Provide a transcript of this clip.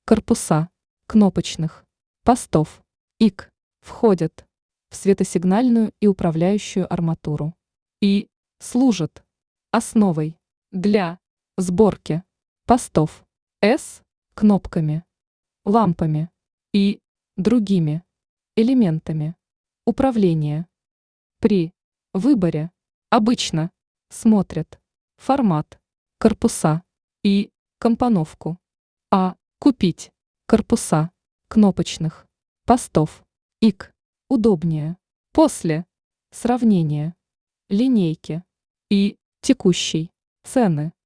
корпуса кнопочных постов ИК входят в светосигнальную и управляющую арматуру и служат основой для сборки постов С кнопками, лампами и другими элементами управления. При выборе обычно смотрят формат корпуса и компоновку. Купить корпуса кнопочных постов ИК удобнее после сравнения линейки и текущей цены.